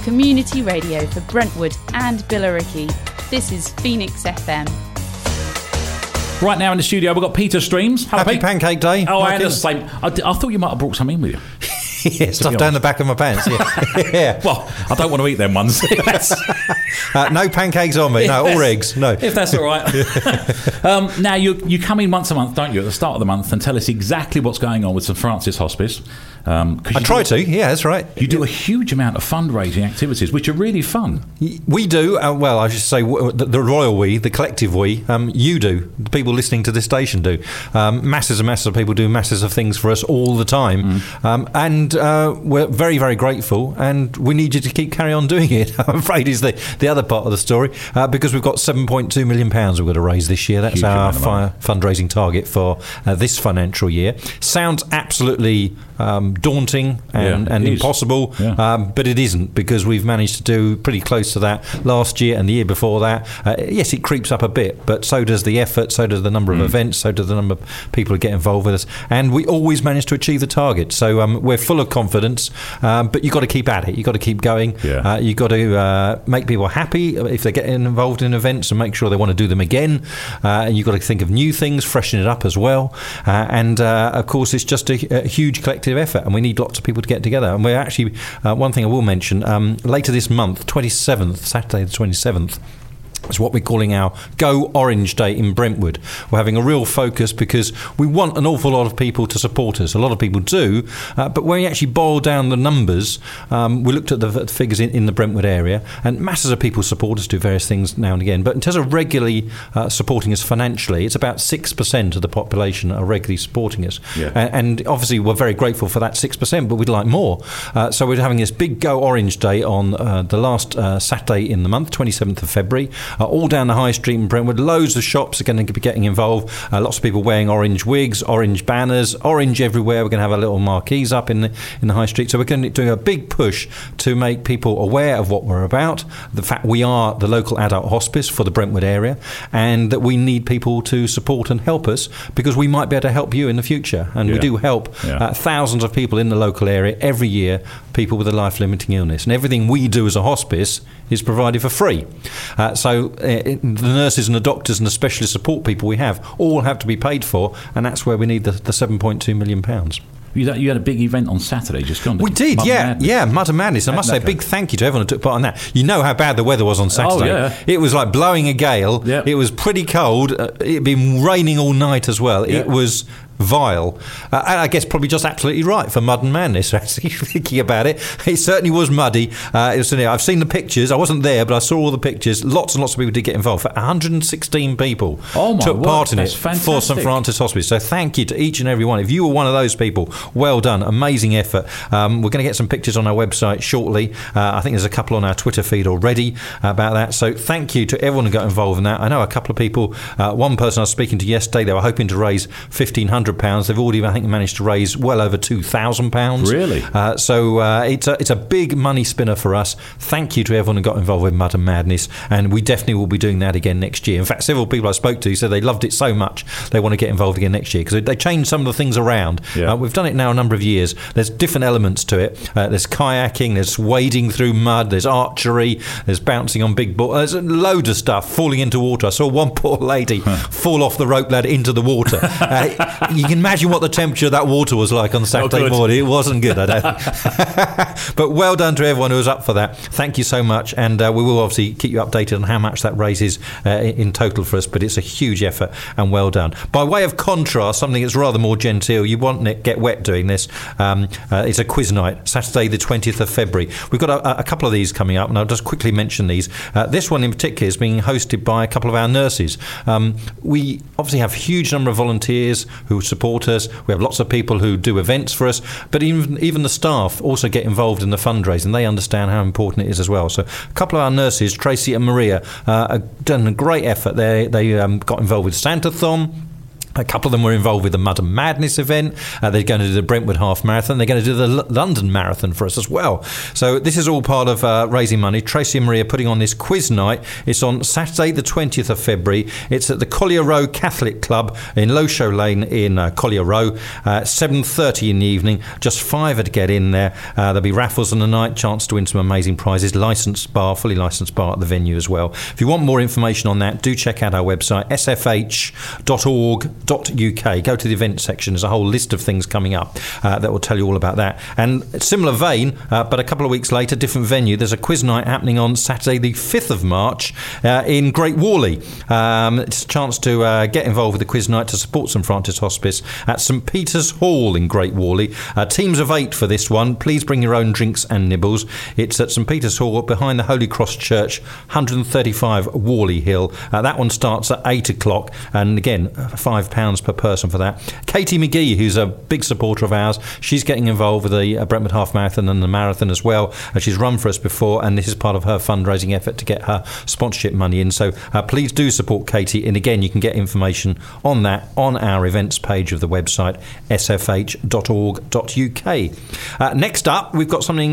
community radio for Brentwood and Billericay. This is Phoenix FM. Right now in the studio, we've got Peter Streams. Hello, Happy Pete. Pancake Day. Oh, I understand. I thought you might have brought something in with you. Yeah, stuff down the back of my pants. Yeah. Well, I don't want to eat them ones. No pancakes on me. No, or eggs. No. If that's all right. Now, you come in once a month, don't you, at the start of the month, and tell us exactly what's going on with St Francis Hospice. I try to. Yeah, that's right. You do a huge amount of fundraising activities, which are really fun. We do. Well, I should say the royal we, the collective we. You do. The people listening to this station do. Masses and masses of people do masses of things for us all the time. And we're very, very grateful. And we need you to carry on doing it, I'm afraid, is the other part of the story. Because we've got £7.2 million we've got to raise this year. That's huge our fundraising target for this financial year. Sounds absolutely daunting and impossible, but it isn't, because we've managed to do pretty close to that last year and the year before that. Yes, it creeps up a bit, but so does the effort, so does the number of events, so does the number of people who get involved with us, and we always manage to achieve the target. So we're full of confidence, but you've got to keep at it. You've got to keep going. You've got to make people happy if they're getting involved in events and make sure they want to do them again, and you've got to think of new things, freshen it up as well, and of course it's just a huge collective effort, and we need lots of people to get together. And we're actually, one thing I will mention, later this month, 27th, Saturday the 27th, it's what we're calling our Go Orange Day in Brentwood. We're having a real focus because we want an awful lot of people to support us. A lot of people do, but when we actually boil down the numbers, we looked at the figures in the Brentwood area, and masses of people support us, do various things now and again. But in terms of regularly supporting us financially, it's about 6% of the population are regularly supporting us. And obviously we're very grateful for that 6%, but we'd like more. So we're having this big Go Orange Day on the last Saturday in the month, 27th of February. All down the high street in Brentwood, loads of shops are going to be getting involved. Lots of people wearing orange wigs, orange banners, orange everywhere. We're going to have a little marquees up in the high street. So we're going to do a big push to make people aware of what we're about, the fact we are the local adult hospice for the Brentwood area, and that we need people to support and help us, because we might be able to help you in the future. And we do help thousands of people in the local area every year, people with a life-limiting illness. And everything we do as a hospice is provided for free. So the nurses and the doctors and the specialist support people we have all have to be paid for, and that's where we need the £7.2 million. You had a big event on Saturday just gone. We did, Mud and Madness. I must say a big thank you to everyone who took part in that. You know how bad the weather was on Saturday. It was like blowing a gale. It was pretty cold. It had been raining all night as well. It was vile. And I guess probably just absolutely right for Mud and Madness, actually, thinking about it. It certainly was muddy. I've seen the pictures. I wasn't there, but I saw all the pictures. Lots and lots of people did get involved. 116 people took part in it for St Francis Hospice. So thank you to each and every one. If you were one of those people, well done. Amazing effort. We're going to get some pictures on our website shortly. I think there's a couple on our Twitter feed already about that. So thank you to everyone who got involved in that. I know a couple of people, one person I was speaking to yesterday, they were hoping to raise £1,500. They've already, I think, managed to raise well over £2,000. Really? So it's a big money spinner for us. Thank you to everyone who got involved with Mud and Madness, and we definitely will be doing that again next year. In fact, several people I spoke to said they loved it so much they want to get involved again next year, because they changed some of the things around. We've done it now a number of years. There's different elements to it. There's kayaking, there's wading through mud, there's archery, there's bouncing on big balls. There's a load of stuff, falling into water. I saw one poor lady fall off the rope ladder into the water. You can imagine what the temperature of that water was like on Saturday morning. It wasn't good, I don't. But well done to everyone who was up for that. Thank you so much, and we will obviously keep you updated on how much that raises in total for us, but it's a huge effort, and well done. By way of contrast, something that's rather more genteel, you won't get wet doing this. It's a quiz night, Saturday the 20th of February. We've got a couple of these coming up, and I'll just quickly mention these. This one in particular is being hosted by a couple of our nurses. We obviously have a huge number of volunteers who support us. We have lots of people who do events for us, but even the staff also get involved in the fundraising. They understand how important it is as well. So a couple of our nurses, Tracy and Maria, have done a great effort. They got involved with Santathon. A couple of them were involved with the Mud and Madness event. They're going to do the Brentwood Half Marathon. They're going to do the London Marathon for us as well. So this is all part of raising money. Tracy and Maria putting on this quiz night. It's on Saturday the 20th of February. It's at the Collier Row Catholic Club in Low Show Lane in Collier Row. 7:30 in the evening. Just £5 to get in there. There'll be raffles on the night. Chance to win some amazing prizes. Fully licensed bar at the venue as well. If you want more information on that, do check out our website, sfh.org.uk. Go to the event section. There's a whole list of things coming up that will tell you all about that. And similar vein, but a couple of weeks later, different venue. There's a quiz night happening on Saturday the 5th of March in Great Whalley. It's a chance to get involved with the quiz night to support St Francis Hospice at St Peter's Hall in Great Whalley. Teams of 8 for this one. Please bring your own drinks and nibbles. It's at St Peter's Hall behind the Holy Cross Church, 135 Whalley Hill. That one starts at 8 o'clock, and again, £5 per person for that. Katie McGee, who's a big supporter of ours, she's getting involved with the Brentwood Half Marathon and the marathon as well. She's run for us before, and this is part of her fundraising effort to get her sponsorship money in. So please do support Katie, and again, you can get information on that on our events page of the website, sfh.org.uk. Next up, we've got something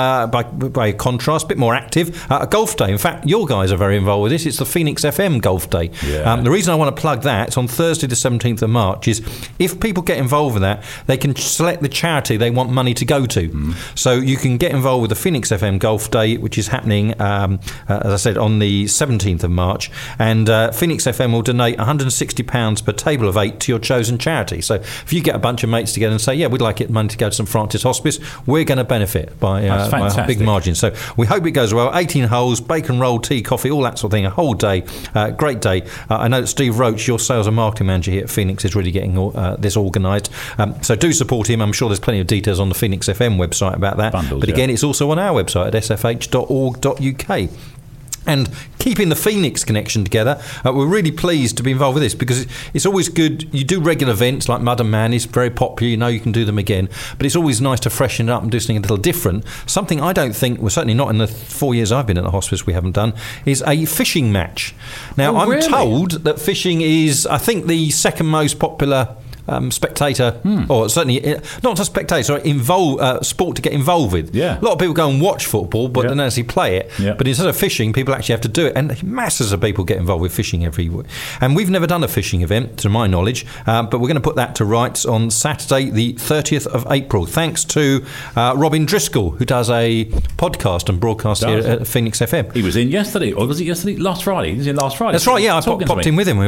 by contrast, a bit more active, a golf day. In fact, your guys are very involved with this. It's the Phoenix FM Golf Day. Yeah. The reason I want to plug that, it's on Thursday the 17th of March, is if people get involved with that, they can select the charity they want money to go to. So you can get involved with the Phoenix FM Golf Day, which is happening, as I said, on the 17th of March, and Phoenix FM will donate £160 per table of 8 to your chosen charity. So if you get a bunch of mates together and say, yeah, we'd like money to go to St Francis Hospice, we're going to benefit by a big margin. So we hope it goes well. 18 holes, bacon roll, tea, coffee, all that sort of thing, a whole day. Great day. I know that Steve Roach, your sales and marketing manager here at Phoenix, is really getting this organised. So do support him. I'm sure there's plenty of details on the Phoenix FM website about that. Bundles, but again, it's also on our website at sfh.org.uk. And keeping the Phoenix connection together, we're really pleased to be involved with this, because it's always good. You do regular events like Mud and Man, is very popular, you know you can do them again, but it's always nice to freshen it up and do something a little different. Something I don't think, well, certainly not in the 4 years I've been at the hospice, we haven't done, is a fishing match. Now, I'm told that fishing is, I think, the second most popular spectator, or certainly not just spectator, sport to get involved with. Yeah. A lot of people go and watch football, but don't actually play it. Yeah. But instead of fishing, people actually have to do it, and masses of people get involved with fishing every week. And we've never done a fishing event, to my knowledge, but we're going to put that to rights on Saturday, the 30th of April. Thanks to Robin Driscoll, who does a podcast and broadcast here at Phoenix FM. He was in yesterday, or was it yesterday? Last Friday. He was in last Friday. That's right. Yeah, I popped in with him. We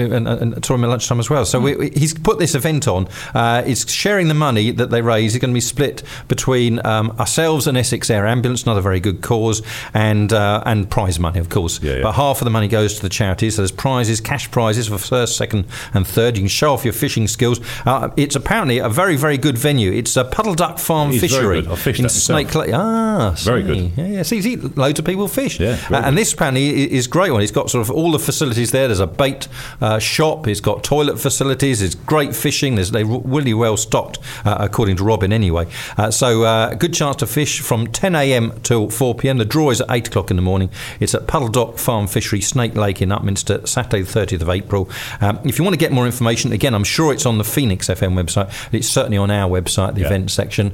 saw him at lunchtime as well. So he's put this event on. It's sharing the money that they raise. It's going to be split between ourselves and Essex Air Ambulance, another very good cause, and prize money, of course. Yeah. But half of the money goes to the charities. So there's prizes, cash prizes for first, second, and third. You can show off your fishing skills. It's apparently a very, very good venue. It's a Puddle Duck Farm Fishery in Snake Lake. Very good. Yeah. See, loads of people fish. Yeah, and this apparently is a great one. It's got sort of all the facilities there. There's a bait shop. It's got toilet facilities. It's great fishing. They're really well stocked, according to Robin anyway. So a good chance to fish from 10 a.m. till 4 p.m. The draw is at 8 o'clock in the morning. It's at Puddle Duck Farm Fishery, Snake Lake in Upminster, Saturday the 30th of April. If you want to get more information, again, I'm sure it's on the Phoenix FM website. It's certainly on our website, the event section,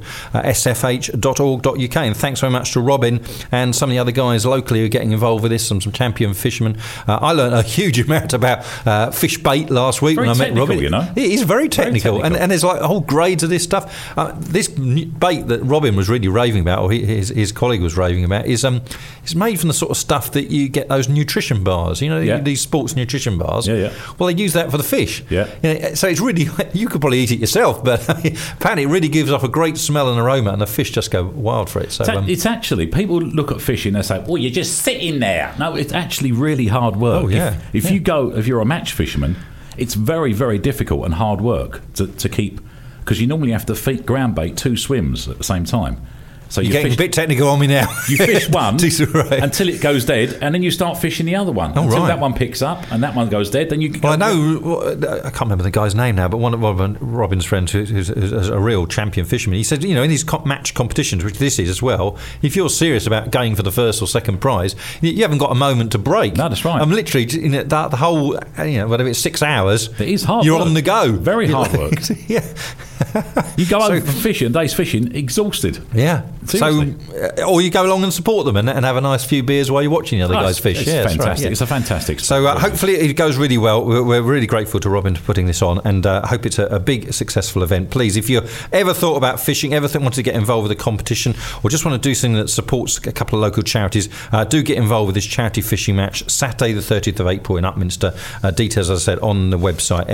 sfh.org.uk. And thanks very much to Robin and some of the other guys locally who are getting involved with this, some champion fishermen. I learned a huge amount about fish bait last week when I met Robin. You know? It is very technical. And there's like whole grades of this stuff. This bait that Robin was really raving about, or his colleague was raving about, is made from the sort of stuff that you get those nutrition bars. You know, these sports nutrition bars. Yeah. Well, they use that for the fish. Yeah. You know, so it's really, you could probably eat it yourself, but apparently it really gives off a great smell and aroma, and the fish just go wild for it. So it's actually, people look at fishing and say, well, you're just sitting there. No, it's actually really hard work. Oh, yeah. If you're a match fisherman, it's very, very difficult and hard work to keep, because you normally have to ground bait 2 swims at the same time. So you're getting a bit technical on me now. You fish one right. until it goes dead, and then you start fishing the other one until that one picks up and that one goes dead. Then you. Well, I know. I can't remember the guy's name now, but one of Robin's friends, who's a real champion fisherman, he said, in these match competitions, which this is as well, if you're serious about going for the first or second prize, you haven't got a moment to break. No, that's right. I'm literally the whole, whatever it's 6 hours. It is hard. You're work. On the go. Very hard work. Yeah. You go over fishing, days fishing, exhausted. Yeah. Seriously. So, or you go along and support them and have a nice few beers while you're watching the other guys fish. It's fantastic. Right, yeah. It's a fantastic sport. So hopefully it goes really well. We're really grateful to Robin for putting this on, and hope it's a big, successful event. Please, if you ever thought about fishing, ever wanted to get involved with a competition, or just want to do something that supports a couple of local charities, do get involved with this charity fishing match, Saturday the 30th of April in Upminster. Details, as I said, on the website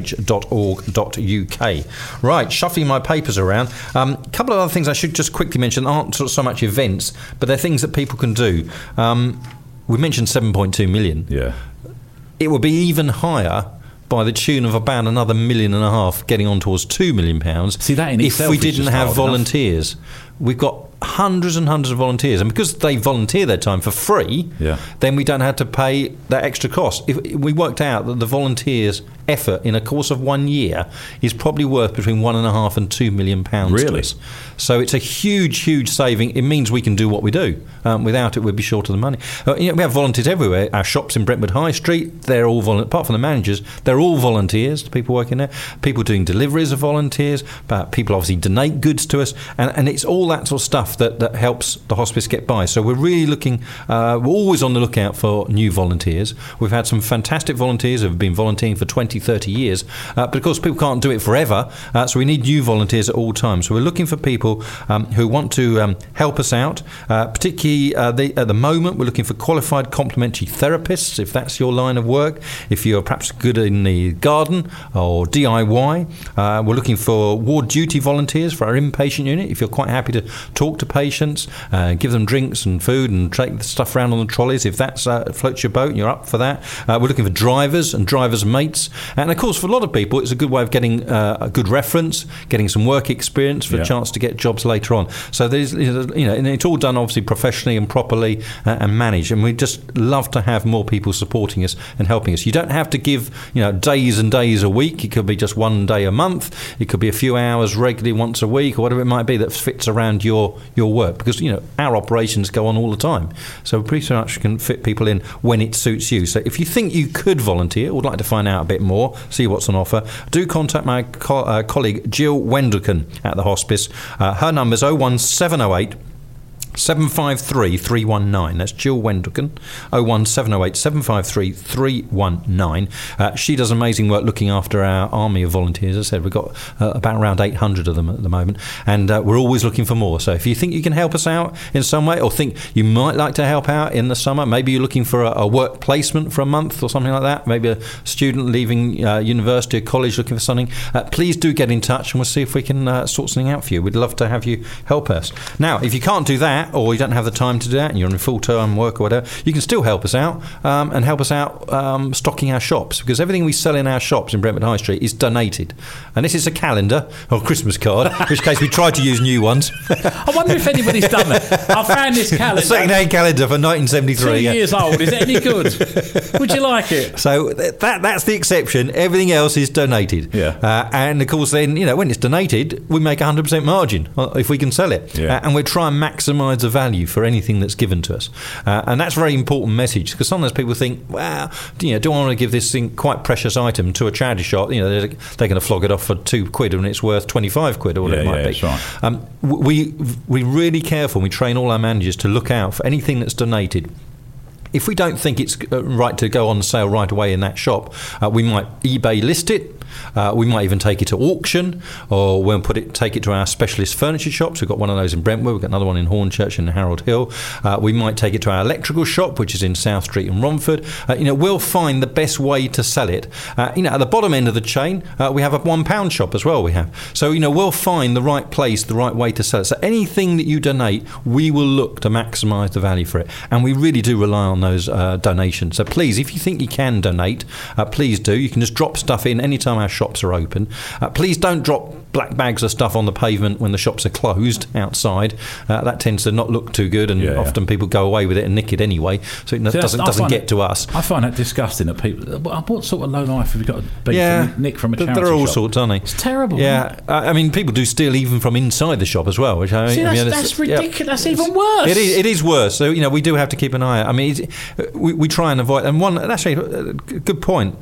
sfh.org.uk. Right, shuffling my papers around. A couple of other things I should just quickly mention aren't so much events, but they're things that people can do. We mentioned 7.2 million. Yeah. It would be even higher by the tune of about another £1.5 million, getting on towards £2 million. See, that in if itself we is didn't just have hard volunteers. We've got hundreds and hundreds of volunteers, and because they volunteer their time for free, then we don't have to pay that extra cost. If we worked out that the volunteers' effort in a course of 1 year is probably worth between £1.5 and £2 million to us. So it's a huge saving. It means we can do what we do. Without it, we'd be short of the money. We have volunteers everywhere. Our shops in Brentwood High Street, they're all apart from the managers, they're all volunteers. People working there, people doing deliveries are volunteers. But people obviously donate goods to us, and it's all that sort of stuff that helps the hospice get by. So we're really looking. We're always on the lookout for new volunteers. We've had some fantastic volunteers who have been volunteering for 20-30 years, but of course people can't do it forever, so we need new volunteers at all times. So we're looking for people who want to help us out, particularly at the moment we're looking for qualified complementary therapists, if that's your line of work. If you're perhaps good in the garden or DIY, we're looking for ward duty volunteers for our inpatient unit. If you're quite happy to talk to patients, give them drinks and food and take the stuff around on the trolleys, if that floats your boat and you're up for that. We're looking for drivers and drivers' mates, and of course for a lot of people it's a good way of getting a good reference, getting some work experience for a chance to get jobs later on. So there's, and it's all done obviously professionally and properly and managed, and we just love to have more people supporting us and helping us. You don't have to give days and days a week. It could be just 1 day a month. It could be a few hours regularly once a week, or whatever it might be that fits around your work, because our operations go on all the time, so we pretty much can fit people in when it suits you. So if you think you could volunteer or would like to find out a bit more, see what's on offer, do contact my colleague Jill Wendelken at the hospice. Her number's 01708 753 319. That's Jill Wendelken, 01708 753 319. She does amazing work looking after our army of volunteers. As I said, we've got about around 800 of them at the moment, and we're always looking for more. So if you think you can help us out in some way, or think you might like to help out in the summer, maybe you're looking for a work placement for a month or something like that, maybe a student leaving university or college looking for something, please do get in touch and we'll see if we can sort something out for you. We'd love to have you help us. Now, if you can't do that, or you don't have the time to do that and you're in full-time work or whatever, you can still help us out and help us out stocking our shops, because everything we sell in our shops in Brentwood High Street is donated. And this is a calendar or Christmas card, in which case we try to use new ones. I wonder if anybody's done that. I found this calendar. A second-hand calendar for 1973. 2 years old. Is it any good? Would you like it? So that's the exception. Everything else is donated. Yeah. And of course then, when it's donated, we make 100% margin if we can sell it. Yeah. And we try and maximise the value for anything that's given to us, and that's a very important message, because sometimes people think, well, do I want to give this thing, quite precious item, to a charity shop? They're going to flog it off for £2 when it's worth 25 quid or whatever it might be. That's right. We're really careful. We train all our managers to look out for anything that's donated. If we don't think it's right to go on sale right away in that shop, we might eBay list it. We might even take it to auction, or we'll take it to our specialist furniture shops. We've got one of those in Brentwood. We've got another one in Hornchurch and Harold Hill. We might take it to our electrical shop, which is in South Street in Romford. We'll find the best way to sell it. At the bottom end of the chain, we have a £1 shop as well. So we'll find the right place, the right way to sell it. So anything that you donate, we will look to maximise the value for it, and we really do rely on those donations. So please, if you think you can donate, please do. You can just drop stuff in anytime our shops are open. Please don't drop black bags of stuff on the pavement when the shops are closed outside. That tends to not look too good, and often people go away with it and nick it anyway, so it doesn't get to us. I find that disgusting that people. What sort of low life have you got to be to nick from a charity shop? There are all sorts, aren't they? It's terrible. Yeah, I mean, people do steal even from inside the shop as well. Which that's ridiculous. Yeah. That's even worse. It is worse. So we do have to keep an eye out. I mean, we try and avoid. And one, actually, a good point.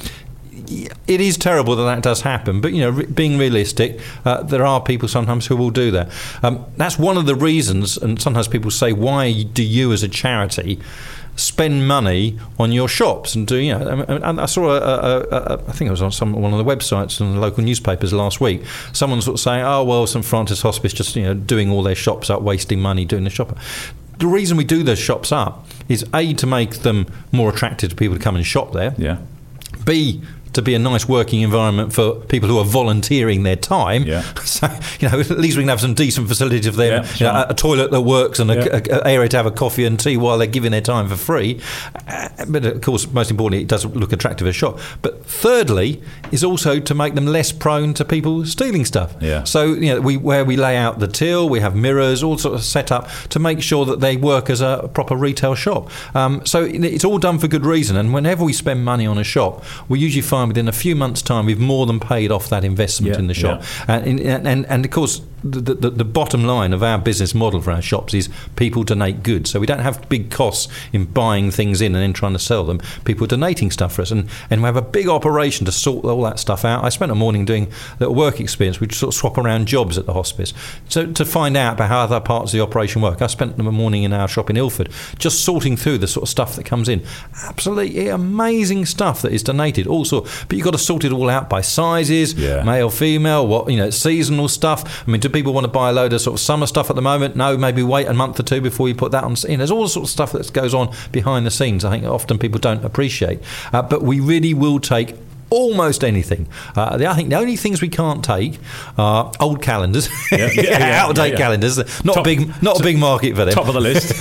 It is terrible that does happen, but being realistic, there are people sometimes who will do that. That's one of the reasons, and sometimes people say, why do you as a charity spend money on your shops? And and I saw I think it was on one of the websites and the local newspapers last week, someone sort of saying, oh well, St Francis Hospice just doing all their shops up, wasting money doing the shop. The reason we do those shops up is A, to make them more attractive to people to come and shop there. Yeah. B, to be a nice working environment for people who are volunteering their time. Yeah. So, at least we can have some decent facilities if they're a toilet that works and an area to have a coffee and tea while they're giving their time for free. But of course, most importantly, it does look attractive as a shop. But thirdly, is also to make them less prone to people stealing stuff. Yeah. So, where we lay out the till, we have mirrors, all sort of set up to make sure that they work as a proper retail shop. So it's all done for good reason. And whenever we spend money on a shop, we usually find within a few months' time we've more than paid off that investment in the shop. And of course, the bottom line of our business model for our shops is people donate goods. So we don't have big costs in buying things in and then trying to sell them. People are donating stuff for us, and we have a big operation to sort all that stuff out. I spent a morning doing a little work experience. We'd sort of swap around jobs at the hospice, so to find out about how other parts of the operation work. I spent the morning in our shop in Ilford just sorting through the sort of stuff that comes in. Absolutely amazing stuff that is donated also, but you've got to sort it all out by sizes, male, female, seasonal stuff. I mean, do people want to buy a load of sort of summer stuff at the moment? No, maybe wait a month or two before you put that on. There's all sorts of stuff that goes on behind the scenes. I think often people don't appreciate, but we really will take almost anything. I think the only things we can't take are old calendars, out-of-date calendars. Not a big market for them. Top of the list.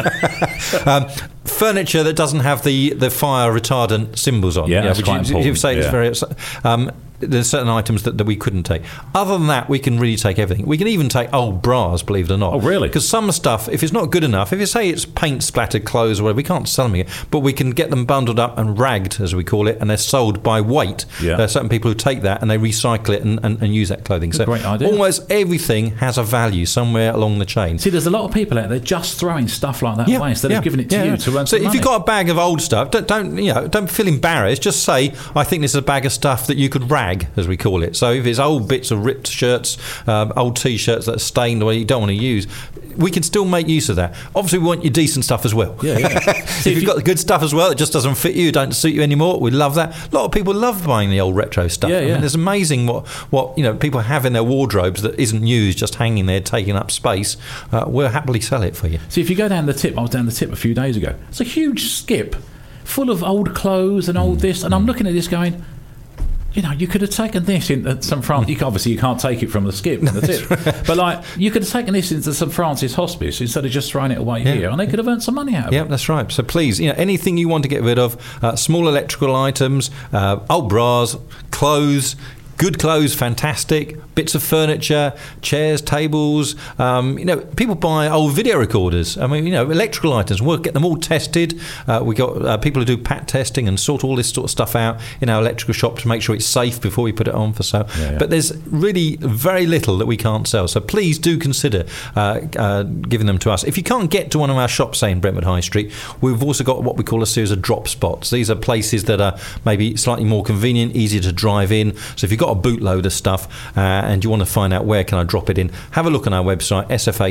Furniture that doesn't have the fire retardant symbols on. That's quite important. You say it's very. There's certain items that we couldn't take. Other than that, we can really take everything. We can even take old bras, believe it or not. Oh, really? Because some stuff, if it's not good enough, if you say it's paint-splattered clothes or whatever, we can't sell them again. But we can get them bundled up and ragged, as we call it, and they're sold by weight. Yeah. There are certain people who take that and they recycle it and use that clothing. So great idea. Almost everything has a value somewhere along the chain. See, there's a lot of people out there just throwing stuff like that away instead of giving it to you to earn some money. So if you've got a bag of old stuff, don't feel embarrassed. Just say, I think this is a bag of stuff that you could rag, as we call it. So if it's old bits of ripped shirts, old T-shirts that are stained or you don't want to use, we can still make use of that. Obviously, we want your decent stuff as well. If you've got the good stuff as well, it just doesn't fit you, don't suit you anymore, we love that. A lot of people love buying the old retro stuff. I mean, it's amazing what people have in their wardrobes that isn't used, just hanging there, taking up space. We'll happily sell it for you. See, if you go down the tip, I was down the tip a few days ago. It's a huge skip full of old clothes and old this, and I'm looking at this going, you could have taken this into St Francis. Obviously, you can't take it from the skip, from the tip. But you could have taken this into St Francis Hospice instead of just throwing it away here, and they could have earned some money out of it. Yeah, that's right. So please, anything you want to get rid of, small electrical items, old bras, clothes. Good clothes, fantastic. Bits of furniture, chairs, tables. People buy old video recorders. I mean, electrical items. We'll get them all tested. We got people who do pat testing and sort all this sort of stuff out in our electrical shop to make sure it's safe before we put it on for sale. But there's really very little that we can't sell. So please do consider giving them to us. If you can't get to one of our shops, say in Brentwood High Street, we've also got what we call a series of drop spots. These are places that are maybe slightly more convenient, easier to drive in. So if you've got a bootload of stuff and you want to find out where can I drop it in, have a look on our website,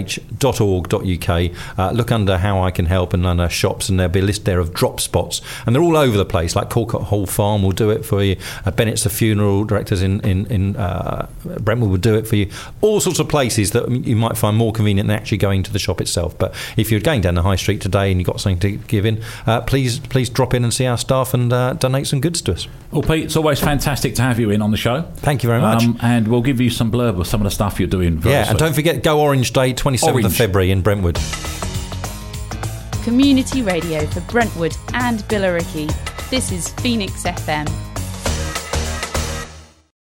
sfh.org.uk. Look under how I can help and under shops, and there'll be a list there of drop spots, and they're all over the place. Like Calcott Hall Farm will do it for you. Bennett's the funeral directors in Brentwood will do it for you. All sorts of places that you might find more convenient than actually going to the shop itself. But if you're going down the high street today and you've got something to give in, please drop in and see our staff and donate some goods to us. Well, Pete, it's always fantastic to have you in on the show. Thank you very much. And we'll give you some blurb of some of the stuff you're doing. And don't forget Go Orange Day, 27th of February in Brentwood. Community radio for Brentwood and Billericay. This is Phoenix FM.